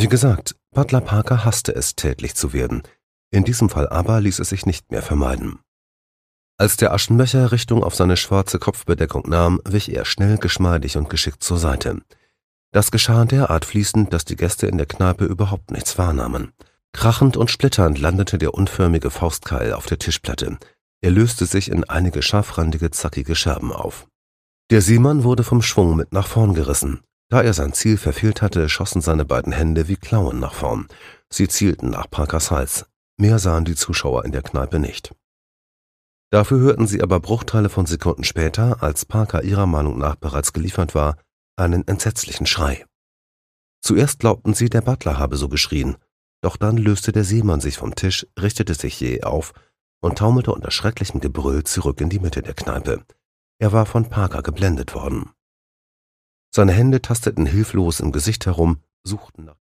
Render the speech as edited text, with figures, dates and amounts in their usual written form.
Wie gesagt, Butler Parker hasste es, tätlich zu werden. In diesem Fall aber ließ es sich nicht mehr vermeiden. Als der Aschenbecher Richtung auf seine schwarze Kopfbedeckung nahm, wich er schnell, geschmeidig und geschickt zur Seite. Das geschah derart fließend, dass die Gäste in der Kneipe überhaupt nichts wahrnahmen. Krachend und splitternd landete der unförmige Faustkeil auf der Tischplatte. Er löste sich in einige scharfrandige, zackige Scherben auf. Der Seemann wurde vom Schwung mit nach vorn gerissen. Da er sein Ziel verfehlt hatte, schossen seine beiden Hände wie Klauen nach vorn. Sie zielten nach Parkers Hals. Mehr sahen die Zuschauer in der Kneipe nicht. Dafür hörten sie aber Bruchteile von Sekunden später, als Parker ihrer Meinung nach bereits geliefert war, einen entsetzlichen Schrei. Zuerst glaubten sie, der Butler habe so geschrien, doch dann löste der Seemann sich vom Tisch, richtete sich jäh auf und taumelte unter schrecklichem Gebrüll zurück in die Mitte der Kneipe. Er war von Parker geblendet worden. Seine Hände tasteten hilflos im Gesicht herum, suchten nach